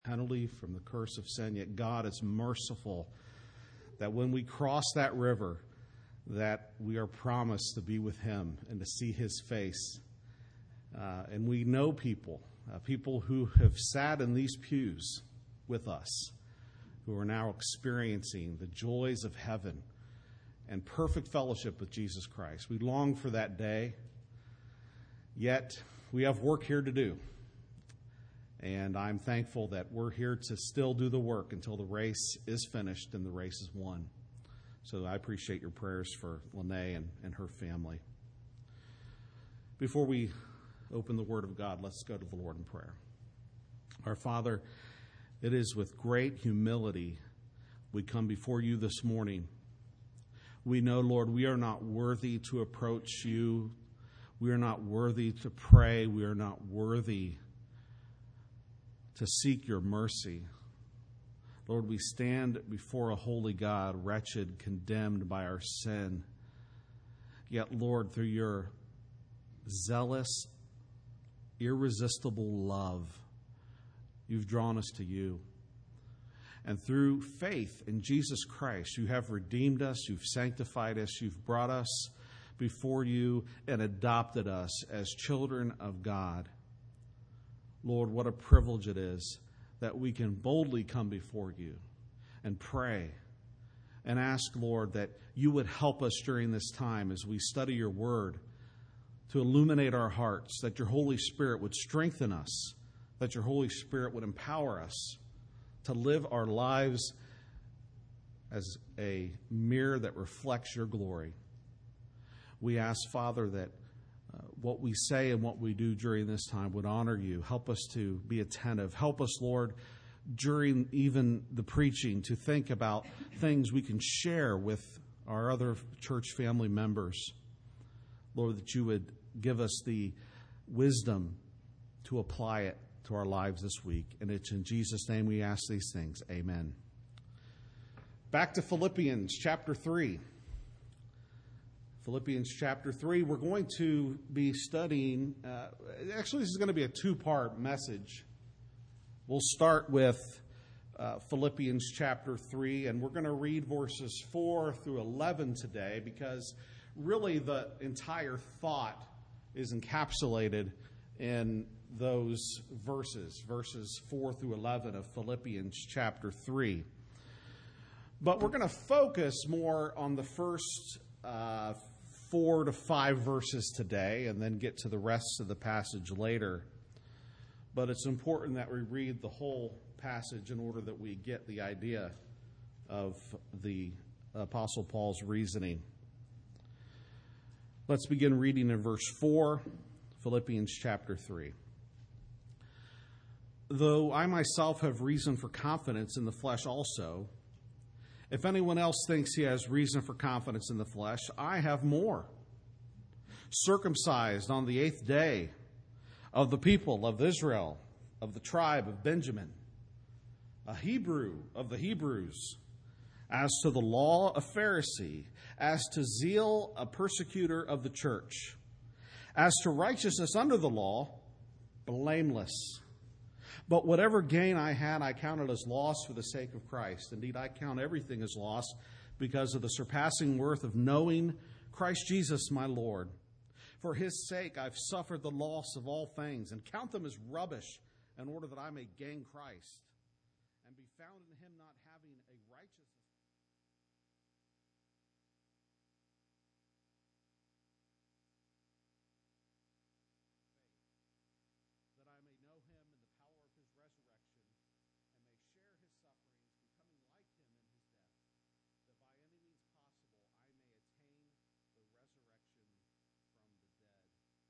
penalty from the curse of sin, yet God is merciful that when we cross that river, that we are promised to be with him and to see his face. And we know people who have sat in these pews with us, who are now experiencing the joys of heaven and perfect fellowship with Jesus Christ. We long for that day, yet we have work here to do. And I'm thankful that we're here to still do the work until the race is finished and the race is won. So I appreciate your prayers for Lene and her family. Before we open the Word of God, let's go to the Lord in prayer. Our Father, it is with great humility we come before you this morning. We know, Lord, we are not worthy to approach you. We are not worthy to pray. We are not worthy to seek your mercy. Lord, we stand before a holy God, wretched, condemned by our sin. Yet, Lord, through your zealous, irresistible love, you've drawn us to you. And through faith in Jesus Christ, you have redeemed us, you've sanctified us, you've brought us before you and adopted us as children of God. Lord, what a privilege it is that we can boldly come before you and pray and ask, Lord, that you would help us during this time as we study your word to illuminate our hearts, that your Holy Spirit would strengthen us, that your Holy Spirit would empower us to live our lives as a mirror that reflects your glory. We ask, Father, that what we say and what we do during this time would honor you. Help us to be attentive. Help us, Lord, during even the preaching to think about things we can share with our other church family members. Lord, that you would give us the wisdom to apply it to our lives this week. And it's in Jesus' name we ask these things. Amen. Back to Philippians chapter 3. Philippians chapter 3, we're going to be studying, actually this is going to be a two-part message. We'll start with Philippians chapter 3, and we're going to read verses 4 through 11 today, because really the entire thought is encapsulated in those verses 4 through 11 of Philippians chapter 3. But we're going to focus more on the first 4 to 5 verses today and then get to the rest of the passage later. But it's important that we read the whole passage in order that we get the idea of the Apostle Paul's reasoning. Let's begin reading in verse 4, Philippians chapter 3. Though I myself have reason for confidence in the flesh also, if anyone else thinks he has reason for confidence in the flesh, I have more. Circumcised on the 8th day, of the people of Israel, of the tribe of Benjamin, a Hebrew of the Hebrews, as to the law, a Pharisee, as to zeal, a persecutor of the church, as to righteousness under the law, blameless. But whatever gain I had, I counted as loss for the sake of Christ. Indeed, I count everything as loss because of the surpassing worth of knowing Christ Jesus my Lord. For his sake I've suffered the loss of all things and count them as rubbish in order that I may gain Christ and be found in him, not having a righteousness that I may know him in the power of his resurrection and may share his sufferings, becoming like him in his death, that by any means possible I may attain the resurrection from the dead.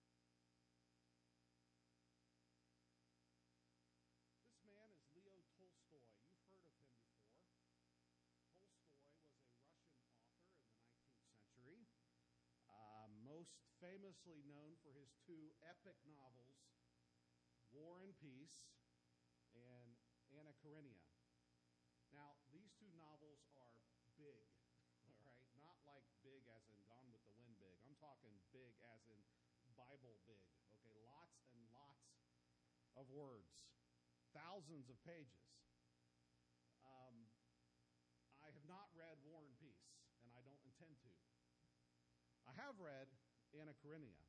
This man is Leo Tolstoy. You've heard of him before. Tolstoy was a Russian author in the 19th century, most famously known for his two epic novels, War and Peace and Anna Karenina. Now, these two novels are big, all right? Not like big as in Gone with the Wind big. I'm talking big as in Bible big, okay? Lots and lots of words. thousands of pages. I have not read War and Peace, and I don't intend to. I have read Anna Karenina.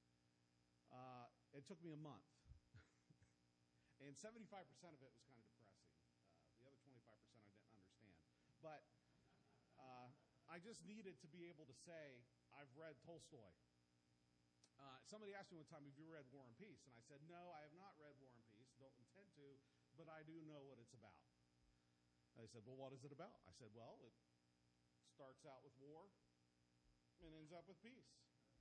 It took me a month. And 75% of it was kind of depressing. The other 25% I didn't understand. But I just needed to be able to say, I've read Tolstoy. Somebody asked me one time, have you read War and Peace? And I said, no, I have not read War and Peace, don't intend to, but I do know what it's about. And they said, well, what is it about? I said, well, it starts out with war and ends up with peace.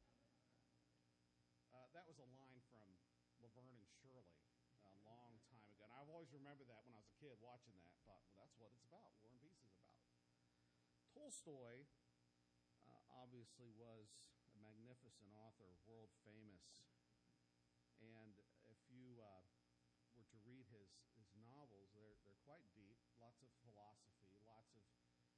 That was a line from Laverne and Shirley a long time ago. And I've always remembered that when I was a kid watching that. Thought, well, that's what it's about. War and Peace is about. Tolstoy obviously was a magnificent author, world famous. And if you were to read his novels, they're quite deep, lots of philosophy, lots of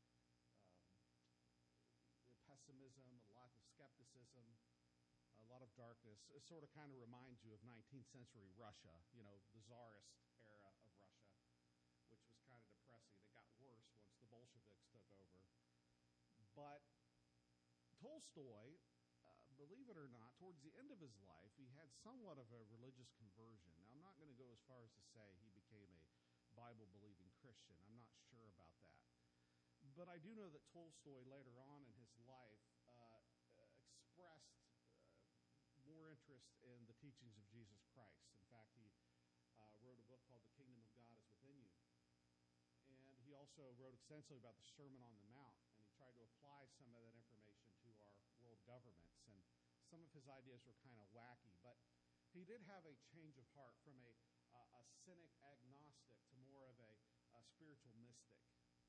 pessimism, a lot of skepticism, a lot of darkness. It sort of kind of reminds you of 19th century Russia, the Tsarist era of Russia, which was kind of depressing. It got worse once the Bolsheviks took over. But Tolstoy, believe it or not, towards the end of his life, he had somewhat of a religious conversion. Now, I'm not going to go as far as to say he became a Bible-believing Christian. I'm not sure about that. But I do know that Tolstoy, later on in his life, expressed more interest in the teachings of Jesus Christ. In fact, he wrote a book called The Kingdom of God is Within You. And he also wrote extensively about the Sermon on the Mount, and he tried to apply some of that information to our world governments. And some of his ideas were kind of wacky, but he did have a change of heart from a cynic agnostic to more of a spiritual mystic.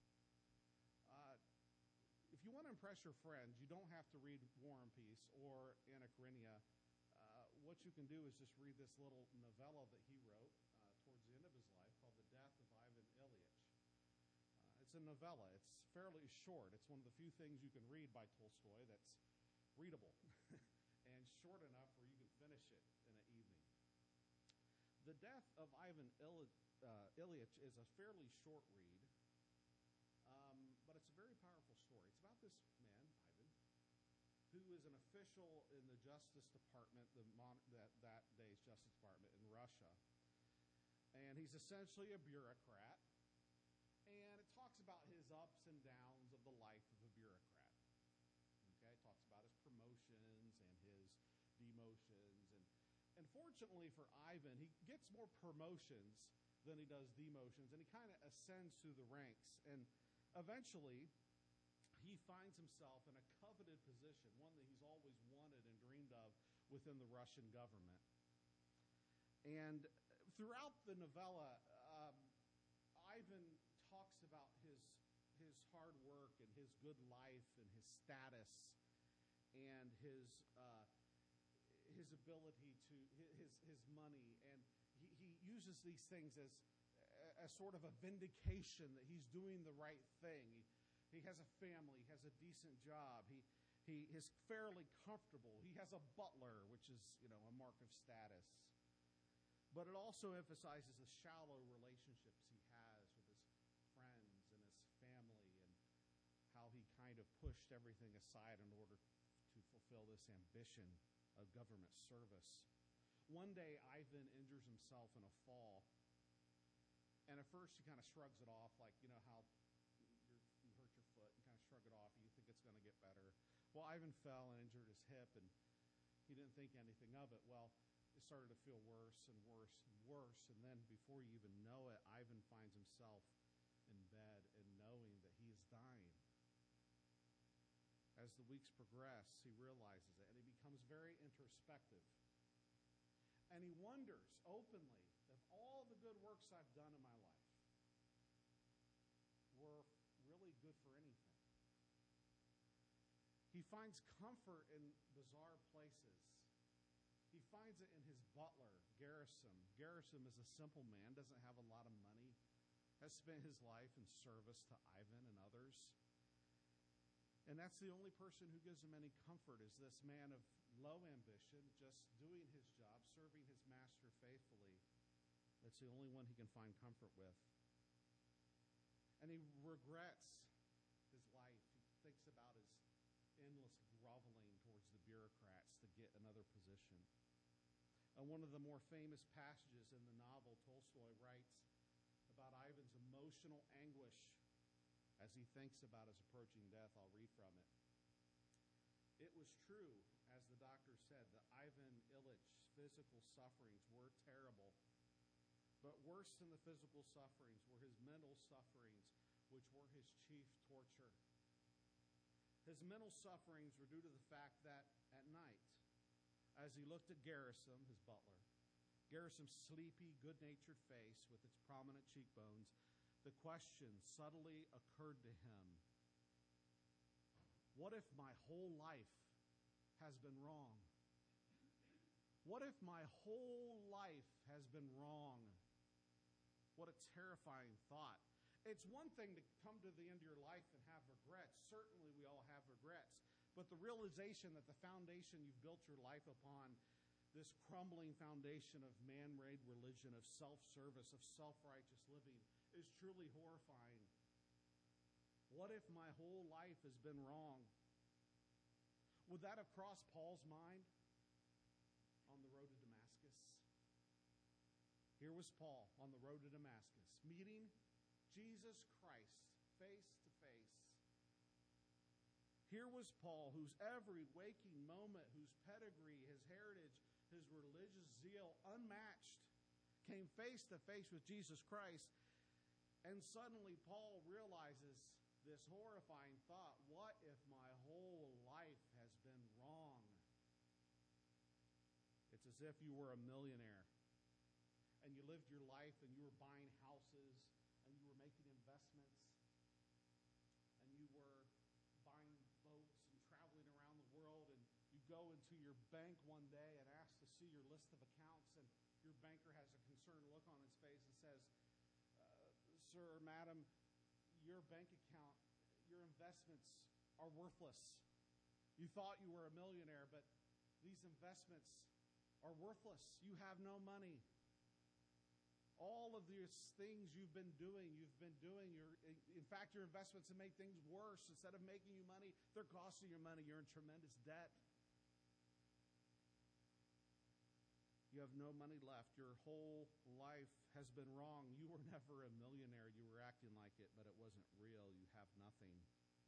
If you want to impress your friends, you don't have to read War and Peace or Anna Karenina. What you can do is just read this little novella that he wrote towards the end of his life called The Death of Ivan Ilyich. It's a novella. It's fairly short. It's one of the few things you can read by Tolstoy that's readable and short enough where you can finish it in an evening. The Death of Ivan Ilyich is a fairly short read, but it's a very powerful story. It's about this man, Ivan, who is an official in the Justice Department, that day's Justice Department in Russia. And he's essentially a bureaucrat. And it talks about his ups and downs of the life of a bureaucrat. Okay, it talks about his promotions and his demotions. And fortunately for Ivan, he gets more promotions than he does demotions. And he kind of ascends through the ranks. And eventually, he finds himself in a coveted position, one that he's always wanted and dreamed of within the Russian government. And throughout the novella, Ivan talks about his hard work and his good life and his status and his ability to his money, and he uses these things as sort of a vindication that he's doing the right thing. He has a family, he has a decent job, he is fairly comfortable. He has a butler, which is a mark of status. But it also emphasizes the shallow relationships he has with his friends and his family, and how he kind of pushed everything aside in order to fulfill this ambition of government service. One day, Ivan injures himself in a fall, and at first he kind of shrugs it off, like, how you hurt your foot and kind of shrug it off, and you think it's going to get better. Well, Ivan fell and injured his hip, and he didn't think anything of it. Well, it started to feel worse and worse and worse, and then before you even know it, Ivan finds himself in bed and knowing that he is dying. As the weeks progress, he realizes it, and he becomes very introspective. And he wonders openly if all the good works I've done in my life were really good for anything. He finds comfort in bizarre places. He finds it in his butler, Gerasim. Gerasim is a simple man, doesn't have a lot of money, has spent his life in service to Ivan and others. And that's the only person who gives him any comfort, is this man of low ambition, just doing his job, serving his master faithfully, It's the only one he can find comfort with. And he regrets his life. He thinks about his endless groveling towards the bureaucrats to get another position. One of the more famous passages in the novel, Tolstoy writes about Ivan's emotional anguish as he thinks about his approaching death. I'll read from it. It was true, as the doctor said, that Ivan Ilyich's physical sufferings were terrible. But worse than the physical sufferings were his mental sufferings, which were his chief torture. His mental sufferings were due to the fact that at night, as he looked at Gerasim, his butler, Gerasim's sleepy, good-natured face with its prominent cheekbones, the question subtly occurred to him, what if my whole life has been wrong? What if my whole life has been wrong? What a terrifying thought. It's one thing to come to the end of your life and have regrets. Certainly we all have regrets. But the realization that the foundation you've built your life upon, this crumbling foundation of man-made religion, of self-service, of self-righteous living, is truly horrifying. What if my whole life has been wrong? Would that have crossed Paul's mind on the road to Damascus? Here was Paul on the road to Damascus, meeting Jesus Christ face to face. Here was Paul, whose every waking moment, whose pedigree, his heritage, his religious zeal unmatched, came face to face with Jesus Christ. And suddenly Paul realizes this horrifying thought, what if my whole life has been wrong? It's as if you were a millionaire and you lived your life and you were buying houses and you were making investments and you were buying boats and traveling around the world, and you go into your bank one day and ask to see your list of accounts, and your banker has a concerned look on his face and says, sir or madam, your bank account, your investments are worthless. You thought you were a millionaire, but these investments are worthless. You have no money. All of these things you've been doing, in fact, your investments have made things worse. Instead of making you money, they're costing you money. You're in tremendous debt. You have no money left. Your whole life has been wrong. You were never a millionaire. You were acting like it, but it wasn't real. You have nothing.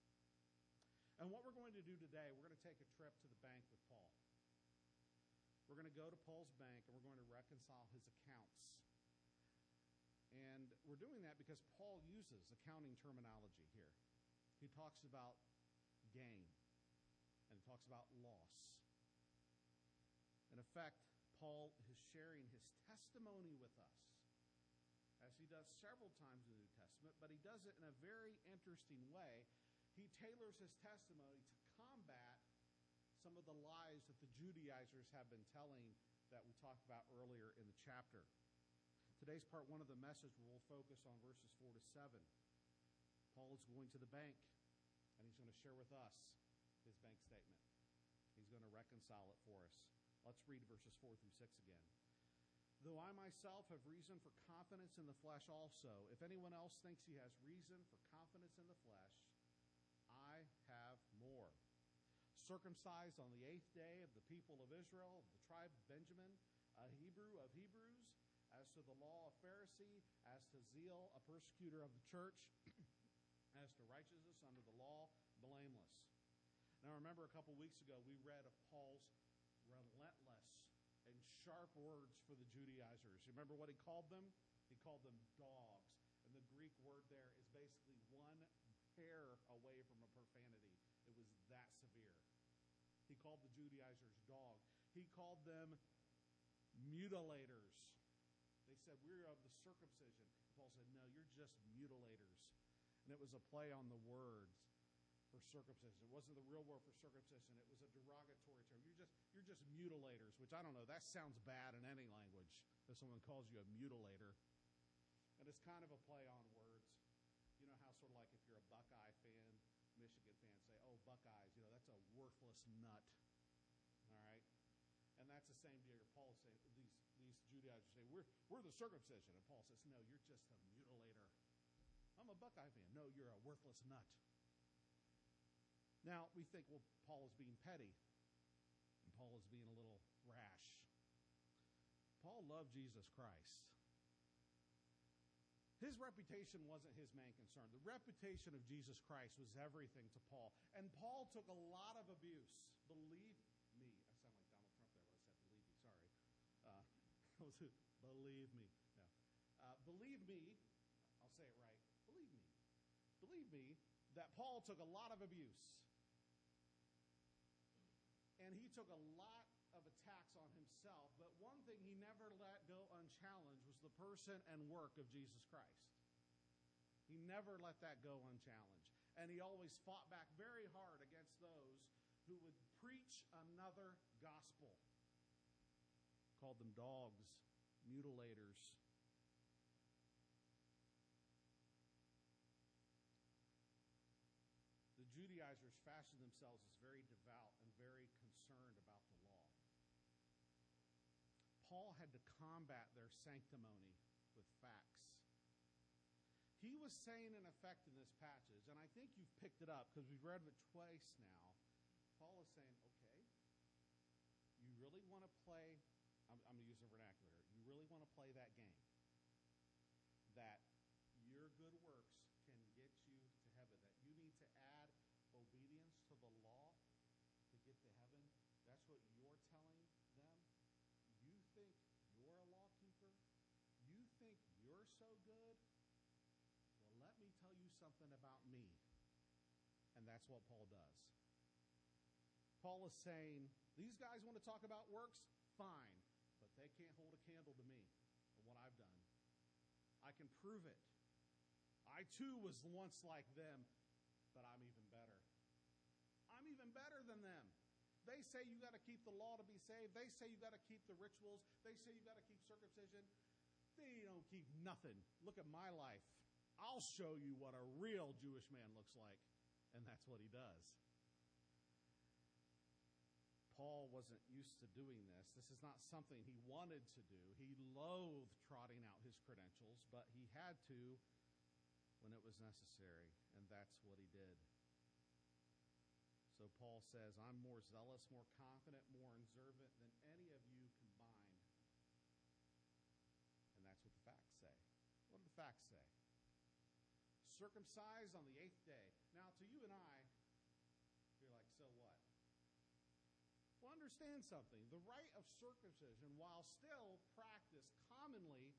And what we're going to do today, we're going to take a trip to the bank with Paul. We're going to go to Paul's bank, and we're going to reconcile his accounts. And we're doing that because Paul uses accounting terminology here. He talks about gain, and he talks about loss. In effect, Paul is sharing his testimony with us, as he does several times in the New Testament, but he does it in a very interesting way. He tailors his testimony to combat some of the lies that the Judaizers have been telling that we talked about earlier in the chapter. Today's part one of the message will focus on verses 4 to 7. Paul is going to the bank, and he's going to share with us his bank statement. He's going to reconcile it for us. Let's read verses 4 through 6 again. Though I myself have reason for confidence in the flesh also, if anyone else thinks he has reason for confidence in the flesh, I have more. Circumcised on the 8th day of the people of Israel, of the tribe of Benjamin, a Hebrew of Hebrews, as to the law, a Pharisee, as to zeal, a persecutor of the church, as to righteousness under the law, blameless. Now remember, a couple weeks ago we read of Paul's relentless and sharp words for the Judaizers. You remember what he called them? He called them dogs. And the Greek word there is basically one hair away from a profanity. It was that severe. He called the Judaizers dog. He called them mutilators. They said, we're of the circumcision. Paul said, no, you're just mutilators. And it was a play on the words for circumcision. It wasn't the real word for circumcision. It was a derogatory term. You're just mutilators, which I don't know. That sounds bad in any language if someone calls you a mutilator. And it's kind of a play on words. You know how sort of like if you're a Buckeye fan, Michigan fans say, oh, Buckeyes, that's a worthless nut. All right? And that's the same deal. Paul is saying these Judaizers say, we're the circumcision. And Paul says, no, you're just a mutilator. I'm a Buckeye fan. No, you're a worthless nut. Now, we think, well, Paul is being petty. And Paul is being a little rash. Paul loved Jesus Christ. His reputation wasn't his main concern. The reputation of Jesus Christ was everything to Paul. And Paul took a lot of abuse. Believe me. I sound like Donald Trump there when I said believe me. Sorry. Believe me. No. Believe me. I'll say it right. Believe me. Believe me that Paul took a lot of abuse. And he took a lot of attacks on himself, but one thing he never let go unchallenged was the person and work of Jesus Christ. He never let that go unchallenged. And he always fought back very hard against those who would preach another gospel. Called them dogs, mutilators. The Judaizers fashioned themselves as very devout and very concerned about the law. Paul had to combat their sanctimony with facts. He was saying, in effect, in this passage, and I think you've picked it up because we've read it twice now. Paul is saying, okay, you really want to play, I'm going to use a vernacular, you really want to play that game. That your good works can get you to heaven. That you need to add obedience to the law to get to heaven. That's what you're telling them. You think you're a law keeper? You think you're so good? Well, let me tell you something about me. And that's what Paul does. Paul is saying, these guys want to talk about works? Fine. But they can't hold a candle to me for what I've done. I can prove it. I too was once like them, but I'm even better. I'm even better than them. They say you got to keep the law to be saved. They say you got to keep the rituals. They say you got to keep circumcision. They don't keep nothing. Look at my life. I'll show you what a real Jewish man looks like. And that's what he does. Paul wasn't used to doing this. This is not something he wanted to do. He loathed trotting out his credentials, but he had to when it was necessary, and that's what he did. So Paul says, I'm more zealous, more confident, more observant than any of you combined. And that's what the facts say. What do the facts say? Circumcised on the 8th day. Now, to you and I, you're like, so what? Well, understand something. The rite of circumcision, while still practiced commonly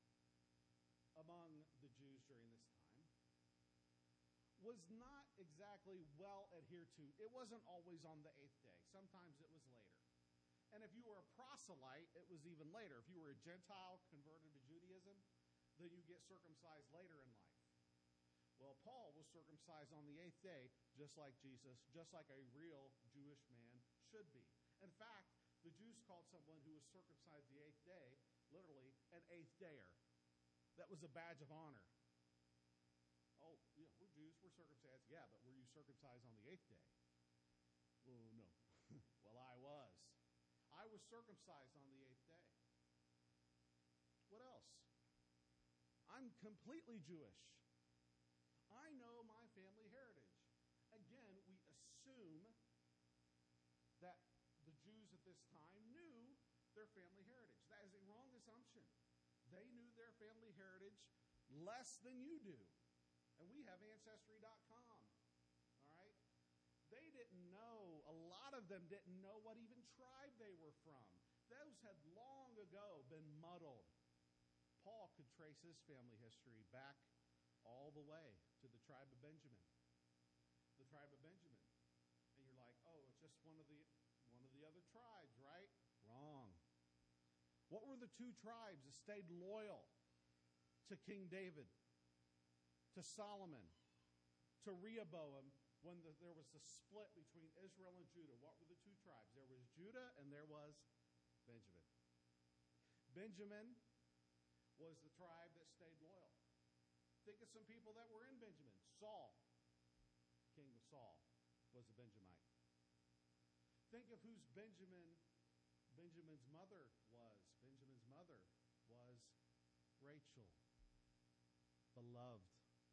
among the Jews during this time, was not exactly well adhered to. It wasn't always on the 8th day. Sometimes it was later. And if you were a proselyte, it was even later. If you were a Gentile converted to Judaism, then you get circumcised later in life. Well, Paul was circumcised on the 8th day, just like Jesus, just like a real Jewish man should be. In fact, the Jews called someone who was circumcised the 8th day, literally, an 8th dayer. That was a badge of honor. Oh, yeah, we're Jews, we're circumcised. Yeah, but were you circumcised on the 8th day? Oh, no. Well, I was. I was circumcised on the 8th day. What else? I'm completely Jewish. I know my family heritage. Again, we assume that the Jews at this time knew their family heritage. That is a wrong assumption. They knew their family heritage less than you do. And we have Ancestry.com. All right? They didn't know, a lot of them didn't know what even tribe they were from. Those had long ago been muddled. Paul could trace his family history back all the way to the tribe of Benjamin. The tribe of Benjamin. And you're like, oh, it's just one of the other tribes, right? Wrong. What were the two tribes that stayed loyal to King David, to Solomon, to Rehoboam when there was the split between Israel and Judah? What were the two tribes? There was Judah and there was Benjamin. Benjamin was the tribe that stayed loyal. Think of some people that were in Benjamin. Saul, king of Saul, was a Benjamite. Think of whose Benjamin's mother was. Benjamin's mother was Rachel, beloved.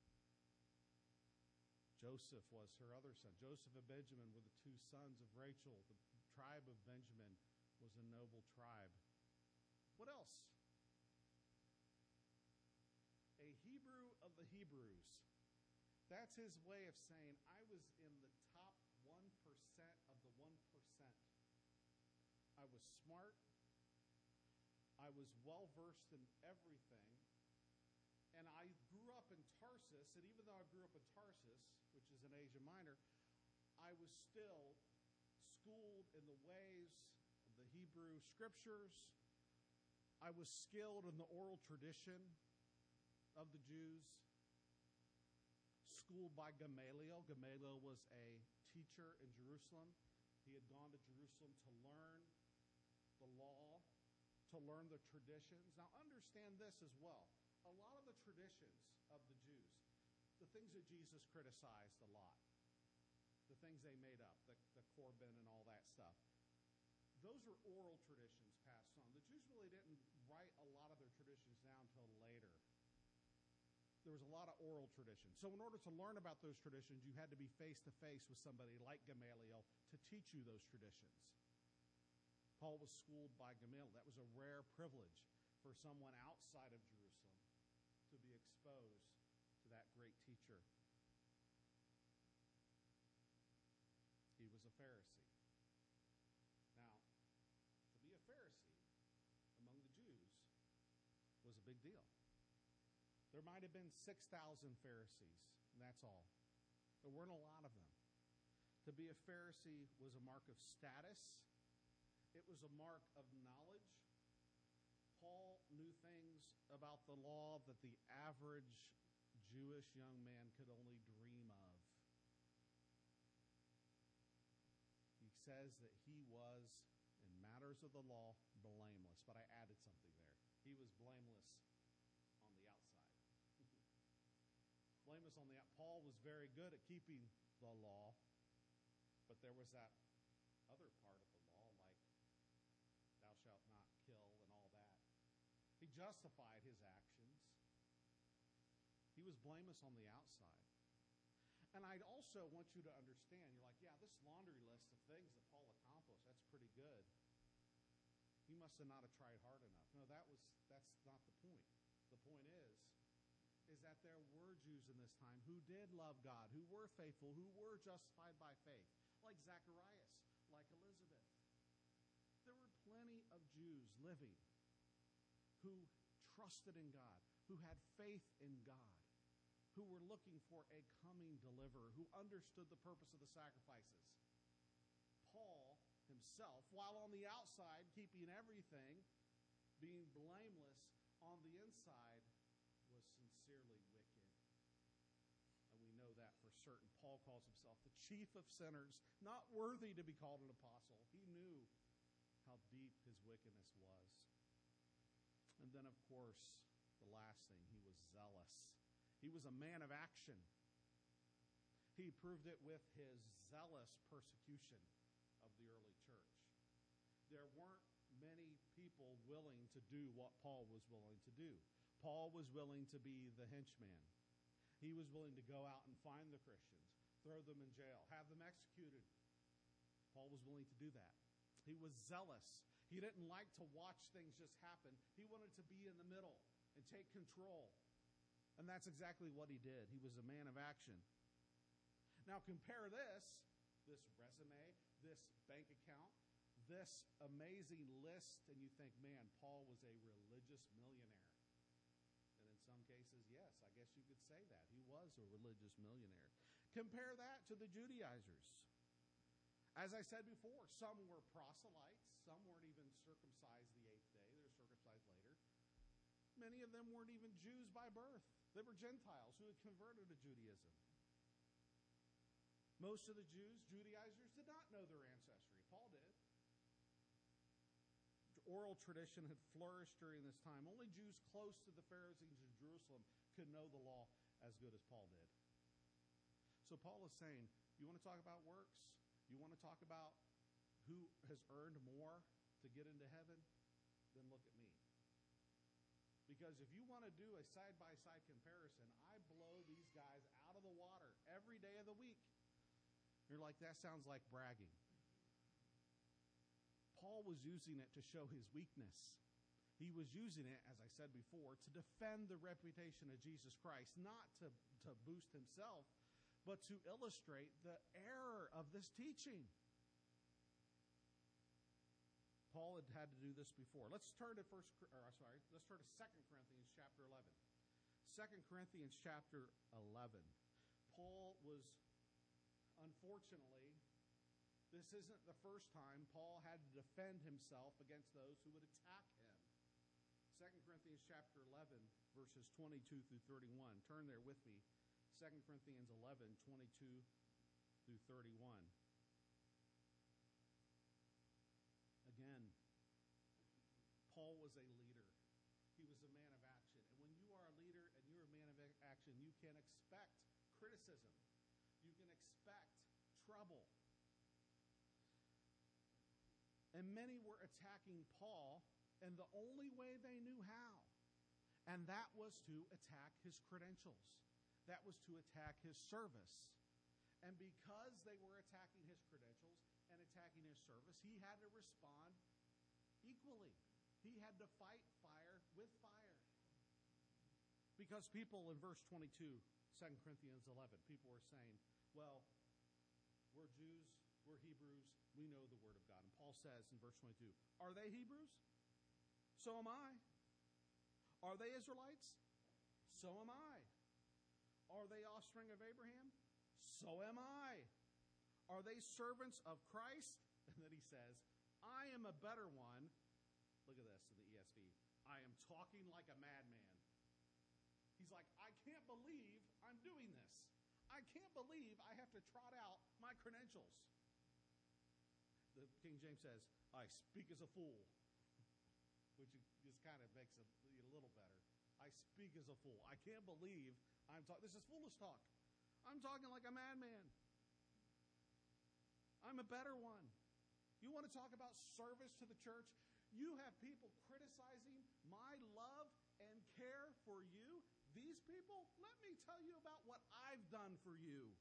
Joseph was her other son. Joseph and Benjamin were the two sons of Rachel. The tribe of Benjamin was a noble tribe. What else? A Hebrew of the Hebrews. That's his way of saying, I was in the top 1% of the 1%. I was smart. I was well-versed in everything. And I grew up in Tarsus, and even though I grew up in Tarsus, which is in Asia Minor, I was still schooled in the ways of the Hebrew Scriptures. I was skilled in the oral tradition of the Jews, schooled by Gamaliel. Gamaliel was a teacher in Jerusalem. He had gone to Jerusalem to learn the law, to learn the traditions. Now understand this as well. A lot of the traditions of the Jews, the things that Jesus criticized a lot, the things they made up, the Korban and all that stuff, those are oral traditions passed on. The Jews really didn't write a lot of their traditions down until later. There was a lot of oral tradition. So in order to learn about those traditions, you had to be face-to-face with somebody like Gamaliel to teach you those traditions. Paul was schooled by Gamaliel. That was a rare privilege for someone outside of Jerusalem to be exposed to that great teacher. He was a Pharisee. Now, to be a Pharisee among the Jews was a big deal. There might have been 6,000 Pharisees, and that's all. There weren't a lot of them. To be a Pharisee was a mark of status. It was a mark of knowledge. Paul knew things about the law that the average Jewish young man could only dream of. He says that he was, in matters of the law, blameless. But I added something there. He was blameless on the outside. Blameless on the outside. Paul was very good at keeping the law, but there was that other part of the law, like thou shalt not kill and all that. He justified his actions. He was blameless on the outside. And I also want you to understand, you're like, yeah, this laundry list of things that Paul accomplished, that's pretty good. He must have not have tried hard enough. No, that's not the point. The point is that there were Jews in this time who did love God, who were faithful, who were justified by faith, like Zacharias, like Elizabeth. There were plenty of Jews living who trusted in God, who had faith in God, who were looking for a coming deliverer, who understood the purpose of the sacrifices. Paul himself, while on the outside keeping everything, being blameless, on the inside was sincerely wicked. And we know that for certain. Paul calls himself the chief of sinners, not worthy to be called an apostle. He knew how deep his wickedness was. And then, of course, the last thing, he was zealous. He was a man of action. He proved it with his zealous persecution of the early church. There weren't many people willing to do what Paul was willing to do. Paul was willing to be the henchman. He was willing to go out and find the Christians, throw them in jail, have them executed. Paul was willing to do that. He was zealous. He didn't like to watch things just happen. He wanted to be in the middle and take control. And that's exactly what he did. He was a man of action. Now compare this resume, this bank account, this amazing list, and you think, man, Paul was a religious millionaire. And in some cases, yes, I guess you could say that. He was a religious millionaire. Compare that to the Judaizers. As I said before, some were proselytes. Some weren't even circumcised the 8th day. They were circumcised later. Many of them weren't even Jews by birth. They were Gentiles who had converted to Judaism. Most of the Jews, Judaizers, did not know their ancestry. Paul did. Oral tradition had flourished during this time. Only Jews close to the Pharisees of Jerusalem could know the law as good as Paul did. So Paul is saying, you want to talk about works? You want to talk about who has earned more to get into heaven? Then look at me. Because if you want to do a side-by-side comparison, I blow these guys out of the water every day of the week. You're like, that sounds like bragging. Paul was using it to show his weakness. He was using it, as I said before, to defend the reputation of Jesus Christ, not to boost himself, but to illustrate the error of this teaching. Paul had to do this before. Let's turn to 2 Corinthians chapter 11. 2 Corinthians chapter 11. Paul was, unfortunately, this isn't the first time Paul had to defend himself against those who would attack him. 2 Corinthians chapter 11, verses 22 through 31. Turn there with me. 2 Corinthians 11, 22 through 31. Again, Paul was a leader. He was a man of action. And when you are a leader and you're a man of action, you can expect criticism. You can expect trouble. And many were attacking Paul, and the only way they knew how. And that was to attack his credentials. That was to attack his service. And because they were attacking his credentials and attacking his service, he had to respond equally. He had to fight fire with fire. Because people in verse 22, 2 Corinthians 11, people were saying, well, we're Jews, we're Hebrews, we know the Word of God. And Paul says in verse 22, are they Hebrews? So am I. Are they Israelites? So am I. Are they offspring of Abraham? So am I. Are they servants of Christ? And then he says, I am a better one. Look at this in the ESV. I am talking like a madman. He's like, I can't believe I'm doing this. I can't believe I have to trot out my credentials. The King James says, I speak as a fool, which just kind of makes it a little better. I speak as a fool. I can't believe I'm talking. This is foolish talk. I'm talking like a madman. I'm a better one. You want to talk about service to the church? You have people criticizing my love and care for you. These people, let me tell you about what I've done for you.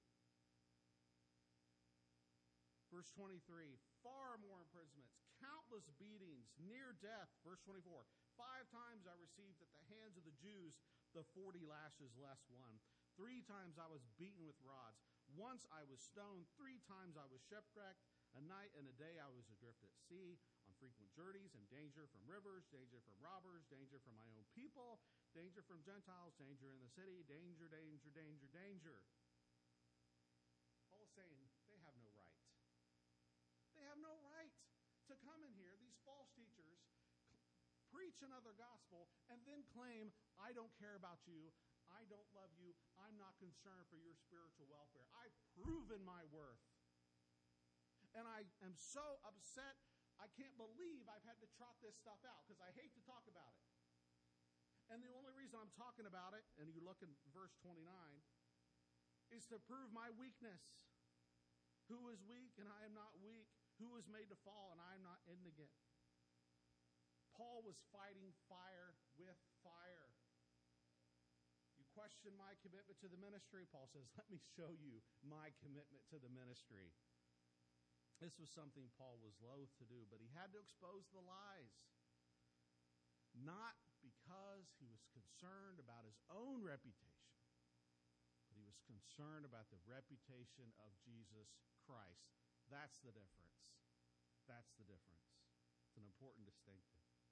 Verse 23, far more imprisonments, countless beatings, near death. Verse 24, 5 times I received at the hands of the Jews the 40 lashes less one. 3 times I was beaten with rods. Once I was stoned. 3 times I was shipwrecked. A night and a day I was adrift at sea, on frequent journeys, and danger from rivers, danger from robbers, danger from my own people, danger from Gentiles, danger in the city, danger, danger, danger, danger. Paul is saying they have no right. They have no right to come in here, these false teachers, preach another gospel, and then claim, I don't care about you, I don't love you, I'm not concerned for your spiritual welfare. I've proven my worth. And I am so upset, I can't believe I've had to trot this stuff out, because I hate to talk about it. And the only reason I'm talking about it, and you look in verse 29, is to prove my weakness. Who is weak and I am not weak? Who is made to fall and I am not indignant? Paul was fighting fire with fire. You question my commitment to the ministry? Paul says, let me show you my commitment to the ministry. This was something Paul was loath to do, but he had to expose the lies. Not because he was concerned about his own reputation, but he was concerned about the reputation of Jesus Christ. That's the difference. That's the difference. It's an important distinction.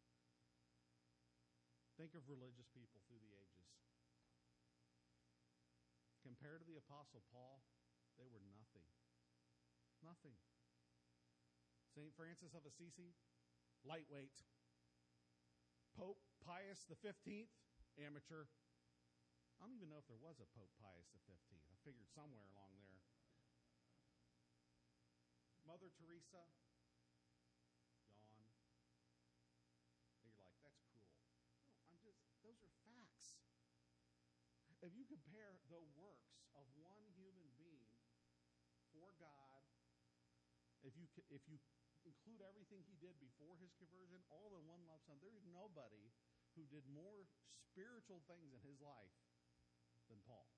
Think of religious people through the ages. Compared to the Apostle Paul, they were nothing. Nothing. St. Francis of Assisi, lightweight. Pope Pius XV, amateur. I don't even know if there was a Pope Pius XV. I figured somewhere along there. Mother Teresa, yawn. And you're like, that's cruel. No, those are facts. If you compare the works of one human being for God, if you include everything he did before his conversion, all in one lump sum, there's nobody who did more spiritual things in his life than Paul.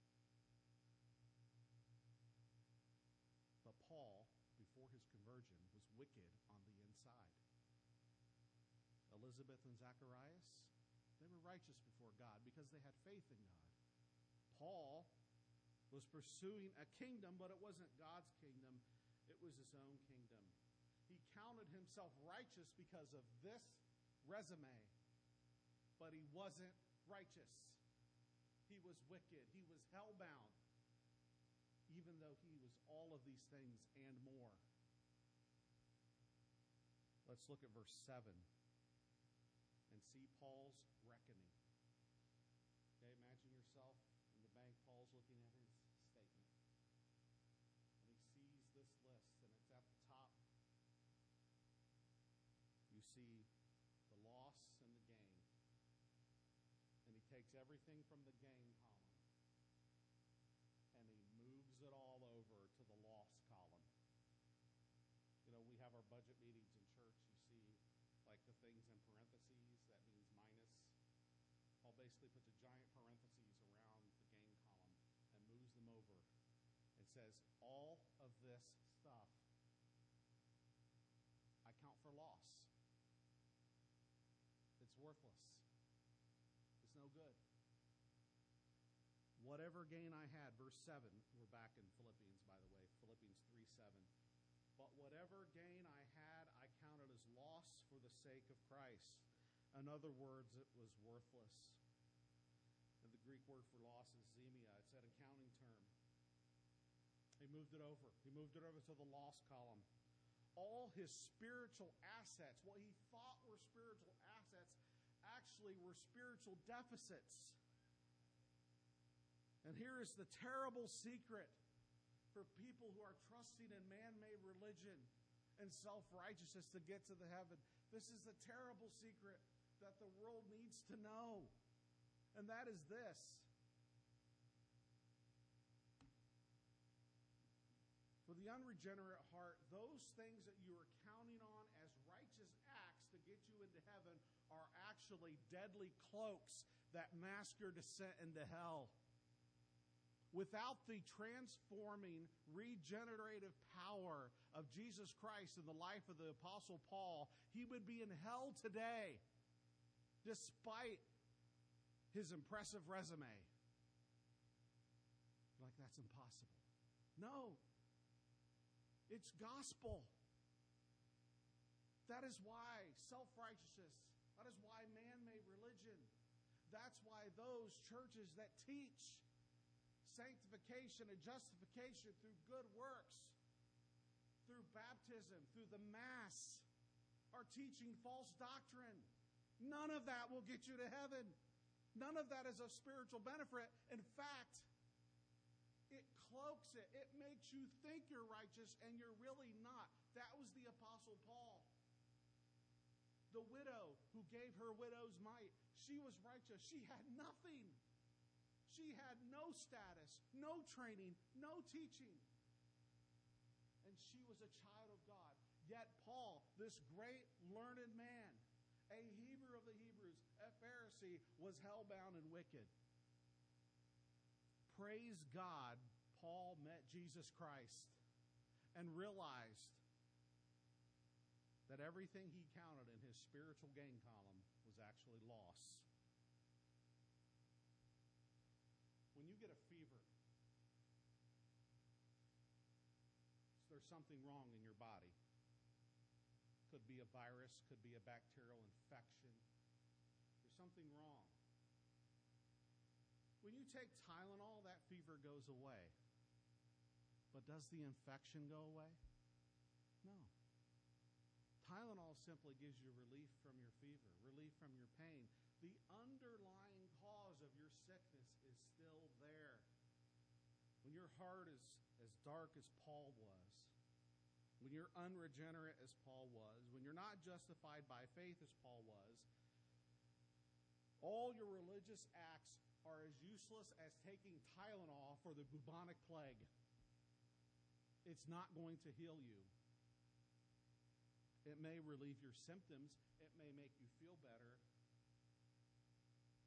But Paul, before his conversion, was wicked on the inside. Elizabeth and Zacharias, they were righteous before God because they had faith in God. Paul was pursuing a kingdom, but it wasn't God's kingdom. It was his own kingdom. He counted himself righteous because of this resume, but he wasn't righteous. He was wicked. He was hellbound, even though he was all of these things and more. Let's look at verse 7 and see Paul's reckoning. Okay, imagine yourself in the bank. Paul's looking at his statement. And he sees this list, and it's at the top. You see the loss and the gain. And he takes everything from the gain column and he moves it all over to the loss column. You know, we have our budget meetings in church. You see, like, the things in parentheses, that means minus. Paul basically puts a giant parentheses around the gain column and moves them over. It says, all of this stuff I count for loss. It's worthless. It's no good. Whatever gain I had, verse 7, we're back in Philippians, by the way, Philippians 3:7. But whatever gain I had, I counted as loss for the sake of Christ. In other words, it was worthless. And the Greek word for loss is zemia. It's an accounting term. He moved it over. He moved it over to the loss column. All his spiritual assets, what he thought were spiritual assets, actually were spiritual deficits. And here is the terrible secret for people who are trusting in man-made religion and self-righteousness to get to the heaven. This is the terrible secret that the world needs to know. And that is this. For the unregenerate heart, those things that you are counting on as righteous acts to get you into heaven are actually deadly cloaks that mask your descent into hell. Without the transforming, regenerative power of Jesus Christ in the life of the Apostle Paul, he would be in hell today, despite his impressive resume. Like, that's impossible. No. It's gospel. That is why self-righteousness, that is why man-made religion, that's why those churches that teach sanctification and justification through good works, through baptism, through the Mass, are teaching false doctrine. None of that will get you to heaven. None of that is a spiritual benefit. In fact, it cloaks it. It makes you think you're righteous and you're really not. That was the Apostle Paul. The widow who gave her widow's mite, she was righteous. She had nothing. She had no status, no training, no teaching. And she was a child of God. Yet Paul, this great learned man, a Hebrew of the Hebrews, a Pharisee, was hellbound and wicked. Praise God, Paul met Jesus Christ and realized that everything he counted in his spiritual gain column was actually loss. When you get a fever, there's something wrong in your body. Could be a virus, could be a bacterial infection. There's something wrong. When you take Tylenol, that fever goes away. But does the infection go away? No. Tylenol simply gives you relief from your fever, relief from your pain. The underlying cause of your sickness is still there. When your heart is as dark as Paul was, when you're unregenerate as Paul was, when you're not justified by faith as Paul was, all your religious acts are as useless as taking Tylenol for the bubonic plague. It's not going to heal you. It may relieve your symptoms. It may make you feel better.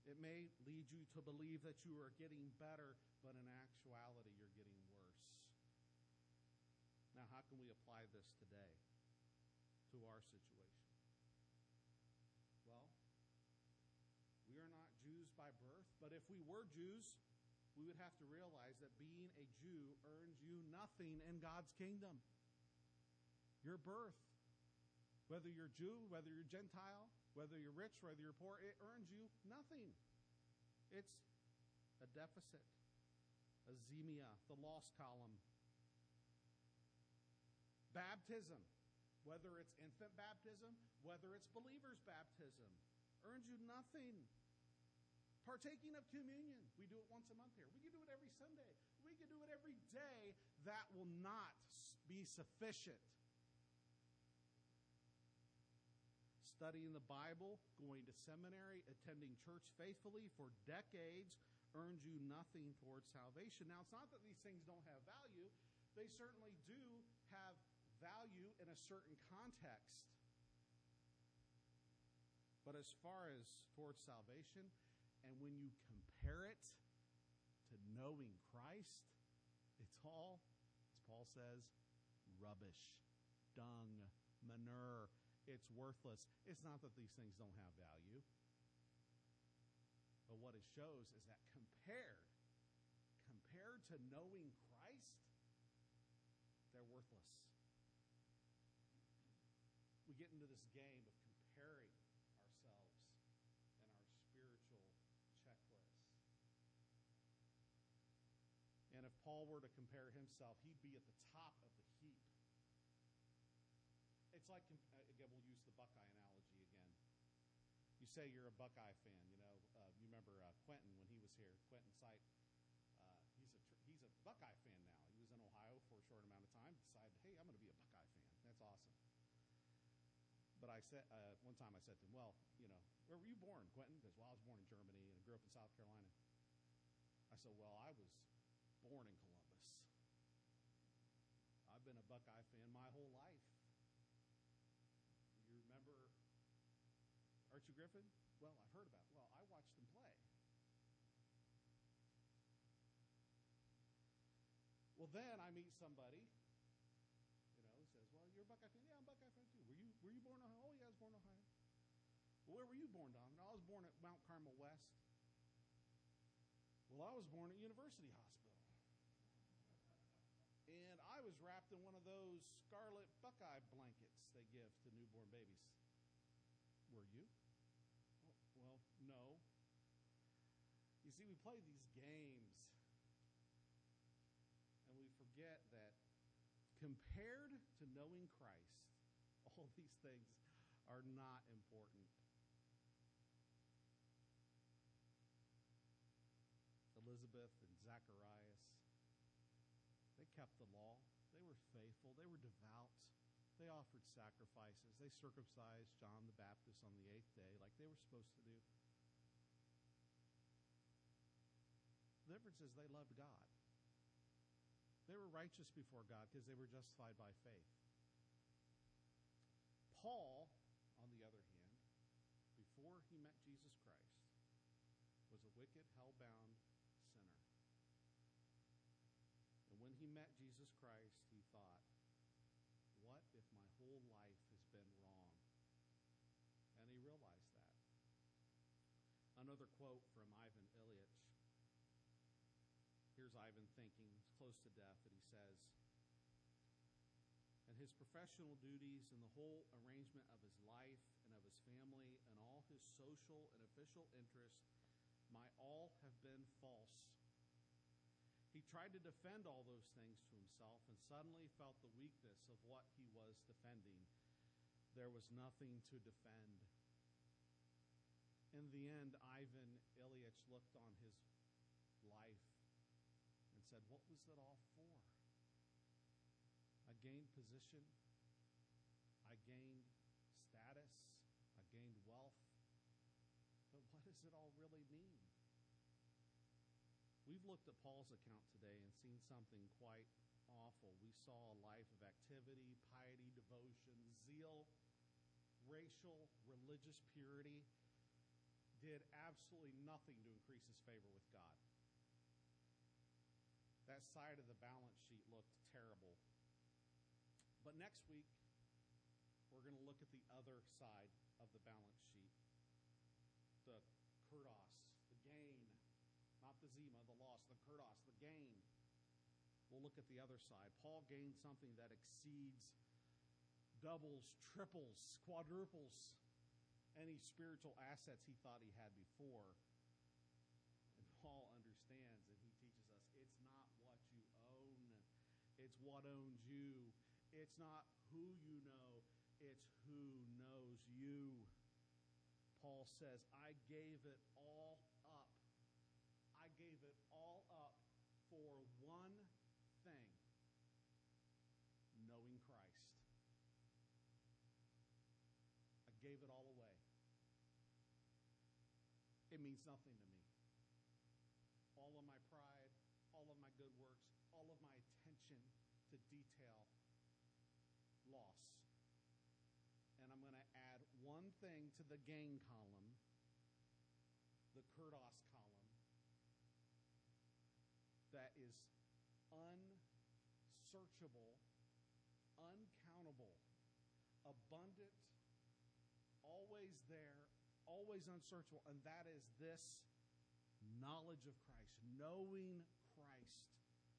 It may lead you to believe that you are getting better, but in actuality, you're getting worse. Now, how can we apply this today to our situation? Well, we are not Jews by birth, but if we were Jews, we would have to realize that being a Jew earns you nothing in God's kingdom. Your birth, whether you're Jew, whether you're Gentile, whether you're rich, whether you're poor, it earns you nothing. It's a deficit, a zemia, the lost column. Baptism, whether it's infant baptism, whether it's believer's baptism, earns you nothing. Partaking of communion, we do it once a month here. We can do it every Sunday. We can do it every day. That will not be sufficient. Studying the Bible, going to seminary, attending church faithfully for decades earns you nothing towards salvation. Now, it's not that these things don't have value. They certainly do have value in a certain context. But as far as towards salvation, and when you compare it to knowing Christ, it's all, as Paul says, rubbish, dung, manure. It's worthless. It's not that these things don't have value. But what it shows is that compared to knowing Christ, they're worthless. We get into this game of comparing ourselves and our spiritual checklist. And if Paul were to compare himself, he'd be at the top of the heap. It's like, again, we'll use the Buckeye analogy again. You say you're a Buckeye fan, you remember Quentin when he was here, Quentin Sight. He's a Buckeye fan now. He was in Ohio for a short amount of time, decided, hey, I'm going to be a Buckeye fan. That's awesome. But I said, one time I said to him, well, where were you born, Quentin? Because, I was born in Germany and I grew up in South Carolina. I said, well, I was born in Columbus. I've been a Buckeye fan my whole life. You remember Archie Griffin? Well, I've heard about it. Well, I watched him play. Well, then I meet somebody, who says, well, you're a Buckeye fan? Yeah, I'm a Buckeye fan too. Were you born in Ohio? Oh, yeah, I was born in Ohio. Well, where were you born, Don? No, I was born at Mount Carmel West. Well, I was born at University Hospital. And I was wrapped in one of those scarlet Buckeye blankets they give to newborn babies. Were you? Well, no. You see, we play these games, and we forget that compared to knowing Christ, all these things are not important. Elizabeth and Zacharias, they kept the law. They were faithful. They were devout. They offered sacrifices. They circumcised John the Baptist on the 8th day like they were supposed to do. The difference is they loved God. They were righteous before God because they were justified by faith. Paul, on the other hand, before he met Jesus Christ, was a wicked, hell-bound sinner. And when he met Jesus Christ, he thought, what if my whole life has been wrong? And he realized that. Another quote from Ivan Ilyich. Here's Ivan thinking, he's close to death, and he says, and his professional duties and the whole arrangement of his life and of his family and all his social and official interests might all have been false. He tried to defend all those things to himself and suddenly felt the weakness of what he was defending. There was nothing to defend. In the end, Ivan Ilyich looked on his life and said, what was it all for? I gained position. I gained status. I gained wealth. But what does it all really mean? We've looked at Paul's account today and seen something quite awful. We saw a life of activity, piety, devotion, zeal, racial, religious purity. did absolutely nothing to increase his favor with God. That side of the balance sheet looked terrible. But next week, we're going to look at the other side of the balance sheet. The kurdos, the gain. Not the zima, the loss. The kurdos, the gain. We'll look at the other side. Paul gained something that exceeds, doubles, triples, quadruples any spiritual assets he thought he had before. And Paul understands, and he teaches us, it's not what you own, it's what owns you. It's not who you know, it's who knows you. Paul says, I gave it all up. I gave it all up for one thing: knowing Christ. I gave it all away. It means nothing to me. All of my pride, all of my good works, all of my attention to detail, loss. And I'm going to add one thing to the gain column, the kurdos column, that is unsearchable, uncountable, abundant, always there, always unsearchable, and that is this knowledge of Christ, knowing Christ.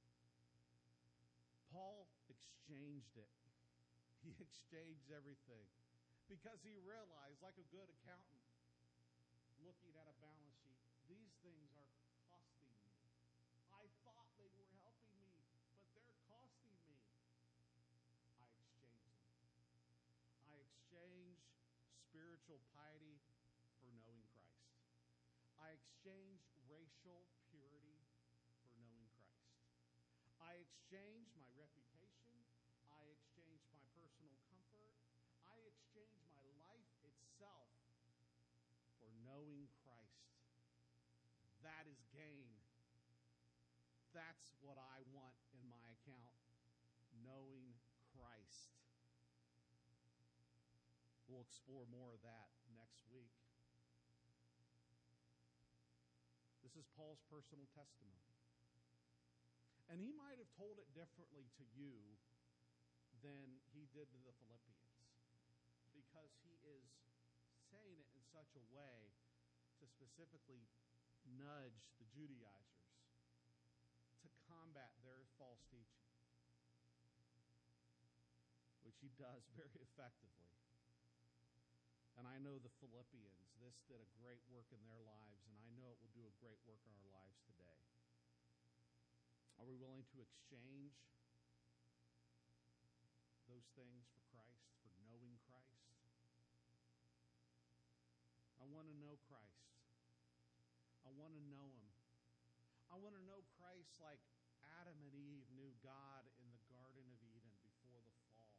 Paul exchanged it. He exchanged everything because he realized, like a good accountant, looking at a balance sheet, these things are costing me. I thought they were helping me, but they're costing me. I exchange them. I exchange spiritual piety for knowing Christ. I exchange racial purity for knowing Christ. I exchange my reputation. I exchange my personal comfort. I exchange my life itself for knowing Christ. That is gain. That's what I want in my account, knowing Christ. We'll explore more of that next week. This is Paul's personal testimony. And he might have told it differently to you than he did to the Philippians, because he is saying it in such a way to specifically nudge the Judaizers to combat their false teaching, which he does very effectively. And I know the Philippians, this did a great work in their lives, and I know it will do a great work in our lives today. Are we willing to exchange those things for Christ, for knowing Christ? I want to know Christ. I want to know Him. I want to know Christ like Adam and Eve knew God in the Garden of Eden before the fall.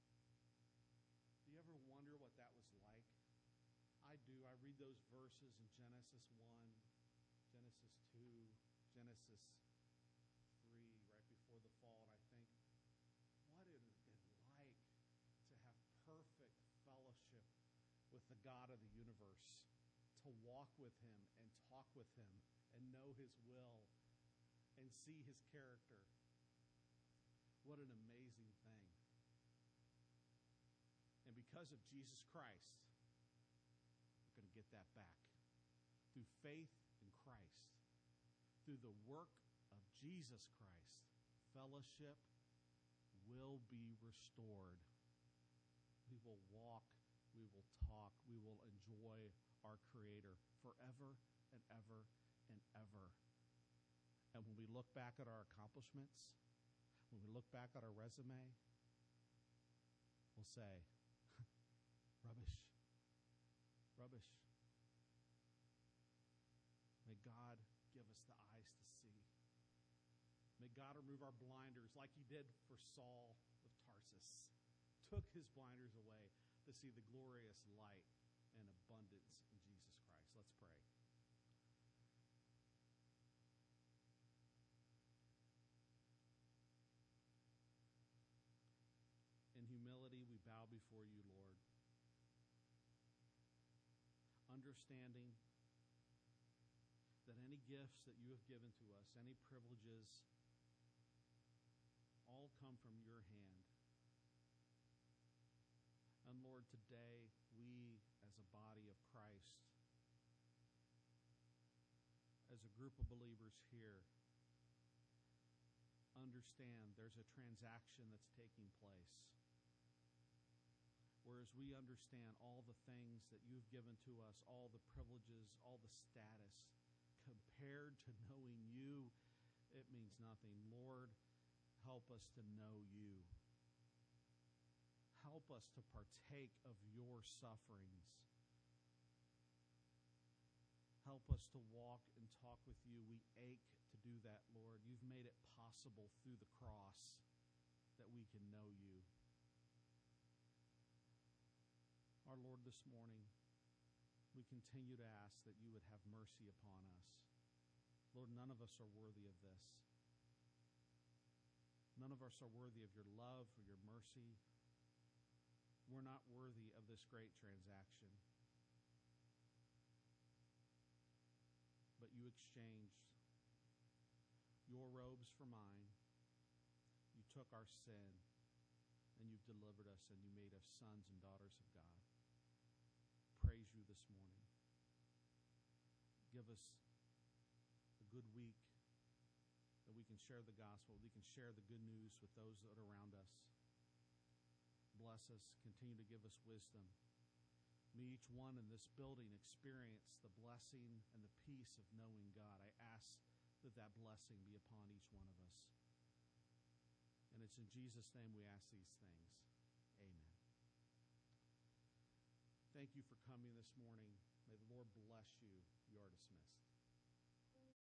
Do you ever wonder what that was like? I do. I read those verses in Genesis 1, Genesis 2, Genesis 3, right before the fall, and I think, what it is like to have perfect fellowship with the God of the universe, to walk with Him and talk with Him and know His will and see His character. What an amazing thing. And because of Jesus Christ, we're going to get that back. Through faith in Christ, through the work of Jesus Christ, fellowship will be restored. We will walk, we will talk, we will enjoy our Creator forever and ever and ever. And when we look back at our accomplishments, when we look back at our resume, we'll say, rubbish. Rubbish. May God give us the eyes to see. May God remove our blinders like He did for Saul of Tarsus. Took his blinders away to see the glorious light and abundance in Jesus Christ. Let's pray. In humility, we bow before you, Lord, understanding any gifts that you have given to us, any privileges, all come from your hand. And Lord, today we as a body of Christ, as a group of believers here, understand there's a transaction that's taking place. Whereas we understand all the things that you've given to us, all the privileges, all the status, compared to knowing you, it means nothing. Lord, help us to know you. Help us to partake of your sufferings. Help us to walk and talk with you. We ache to do that, Lord. You've made it possible through the cross that we can know you. Our Lord, this morning, we continue to ask that you would have mercy upon us. Lord, none of us are worthy of this. None of us are worthy of your love or your mercy. We're not worthy of this great transaction. But you exchanged your robes for mine. You took our sin, and you've delivered us, and you made us sons and daughters of God. Praise you this morning. Give us a good week that we can share the gospel, we can share the good news with those that are around us. Bless us. Continue to give us wisdom. May each one in this building experience the blessing and the peace of knowing God. I ask that that blessing be upon each one of us. And it's in Jesus' name we ask these things. Amen. Thank you for coming this morning. May the Lord bless you. You are dismissed.